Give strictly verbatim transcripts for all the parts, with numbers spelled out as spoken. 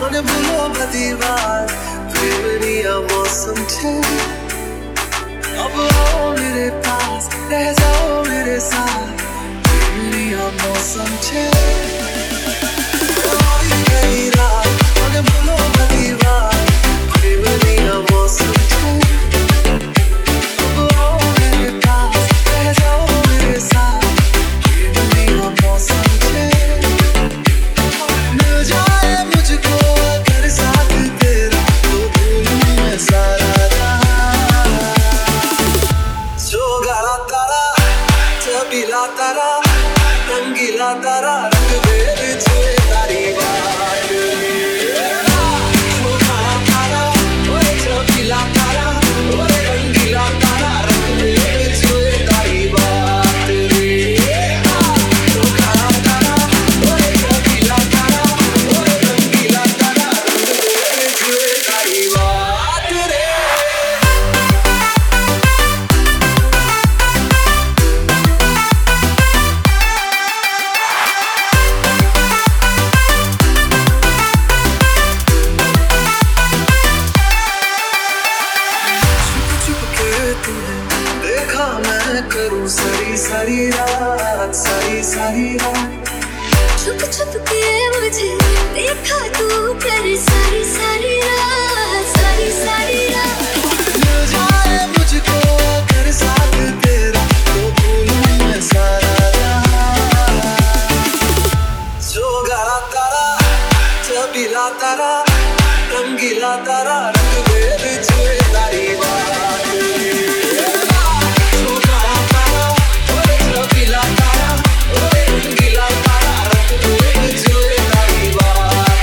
મને ભૂલો બધી વાત પ્રેમની આ मौसम છે अब आओ मेरे पास रह जाओ मेरे साथ प्रेमनी आ मौसम છે आई गई रात મને ભૂલો બધી વાત પ્રેમની આ मौसम છે अब आओ मेरे पास रह जाओ मेरे साथ प्रेमनी आ मौसम છે मिल जाए मुझको अगर साथ तेरा तो भूलूं मैं सारा जो गाला तारा चबीला तारा रंगीला तारा रंग भेद छुए तारी बात जो गाला तारा ओए चबीला तारा ओए रंगीला तारा रंग भेद छुए तारी बात जो गाला तारा ओए चबीला तारा ओए रंगीला तारा रंग भेद छुए तारी बात रे देखा मैं करूं सारी सारी रात सारी सारी रात छुप छुप के मुझे देखा तू करे सारी सारी रात सारी सारी रात मिल जाए मुझको अगर साथ तेरा तो भूलूं मैं सारा जो गाला तारा चबीला तारा रंगीला तारा रंग भेद छुए तारी बात जो गाला तारा ओए चबीला तारा ओए रंगीला तारा रंग भेद छुए तारी बात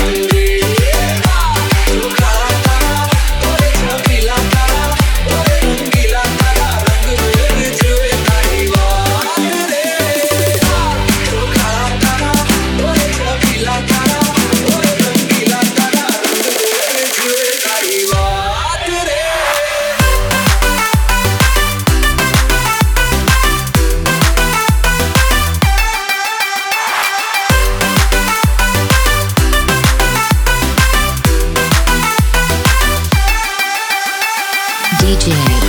जो गाला तारा ओए चबीला तारा ओए रंगीला तारा रंग भेद छुए तारी बात रे जो गाला तारा ओए चबीला तारा ओए रंगीला तारा रंग भेद छुए तारी बात रे D J